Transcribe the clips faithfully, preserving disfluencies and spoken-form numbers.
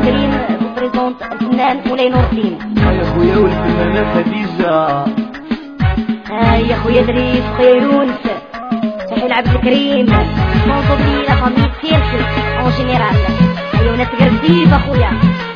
الكريم بريزونت الفنان مولاي نور الدين. يا خويا والفنانة خديجة. ها يا خويا دريس خويا يونس صحي العبد الكريم نوصل لي لا فامي سيركل اون جينيرال. ايوا ناس قريب اخويا.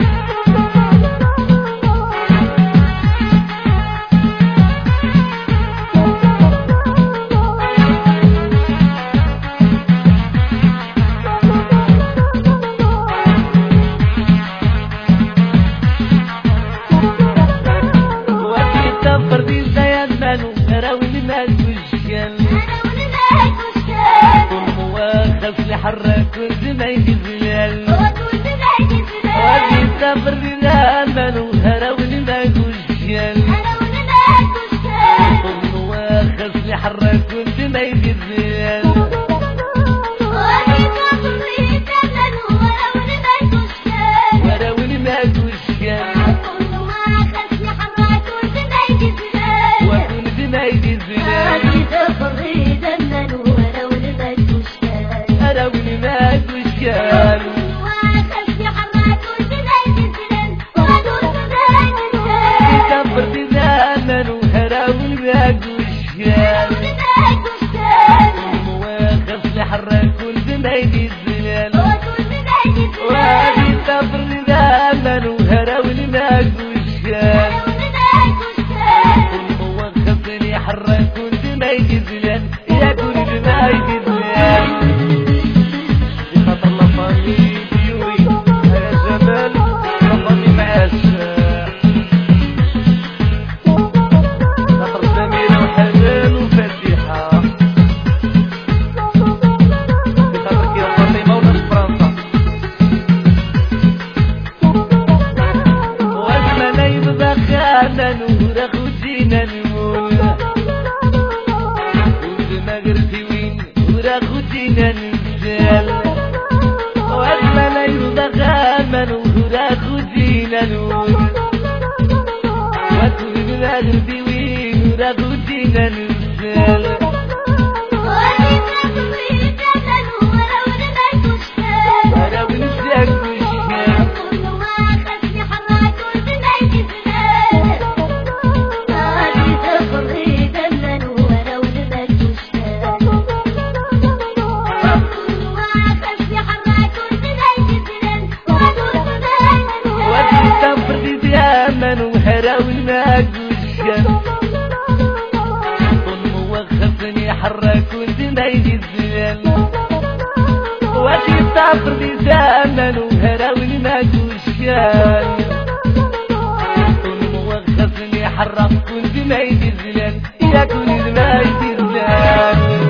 حرك والزمايل زلال وادي السفر للأمل وهرا والماكو الشال واخس لي حرك والزمايل زلال وهرا والماكو الشال وكل زمايل زلال حرك والزمايل الزلال وادي السفر للأمل وهرا والماكو الشال والموخصني حرك والزمايل الزلال يا كل زمايل الزلال بخاطر لفاني ديوري يا جمال لفاني معاشا خاطر سميرة وحنان وفاتحة نورا خوتينا المول والمغربي وين نورا خوتينا نزال وأجمل أيضا غاما نورا خوتينا المول والمغربي وين نورا خوتينا نزال وهرا والماكو الشال والموخصني حرك والزمايل الزلال وادي السفر بزمن وهرا والماكو الشال والموخصني حرك والزمايل الزلال يا كل زمايل الزلال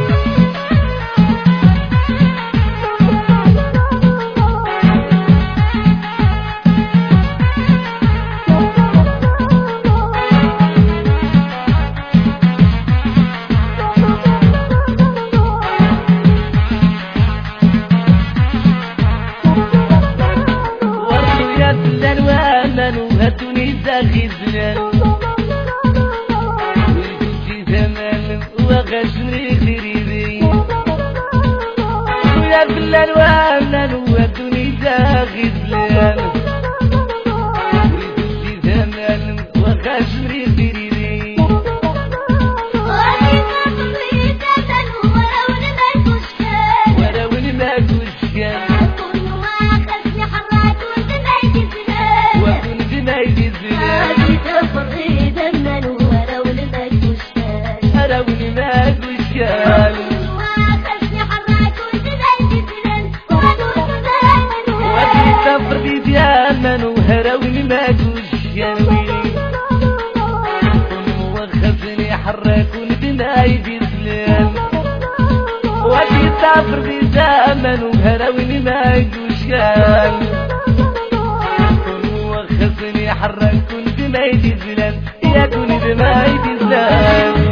وهاتوني زاغي زلال ويكونتي زمان وغاشني غريبي ويا بلال وامنان وهاتوني زاغي زلال ويكونتي زمان وغاشني غريبي ورا والماكو الشال السفر بيتيامن وهرا والماكو الشال والموخصني حرك والدماي بزلال وادي السفر بيتيامن وهرا والماكو الشال والموخصني حرك والدماي بزلال يا كل دماي بزلال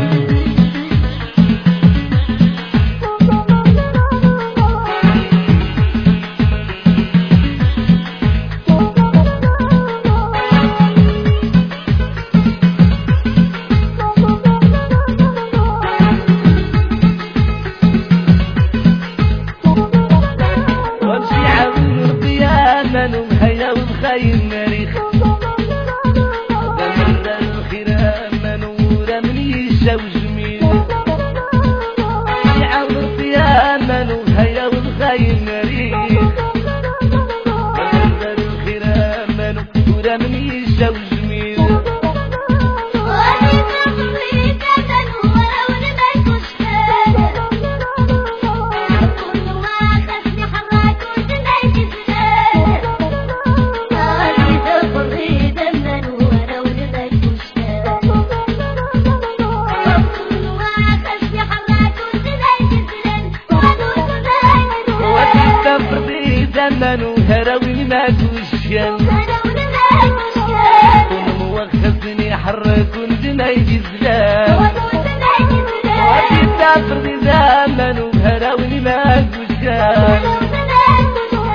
وامشي عاون ربي يا من وهيا والخاين مريخ دمر الخير منورة من يشا وجميل يعاود يا منو هيا والخاين مريخ دمر الخير منورة من يشا وجميل منو هراوي ما كوشان كون موخزني حرك وندنا يجي زلام وفي السافر دي زمنو هراوي ما كوشان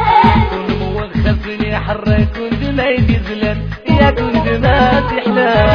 كون موخزني حرك وندنا يجي زلام يا كنت ما تحلام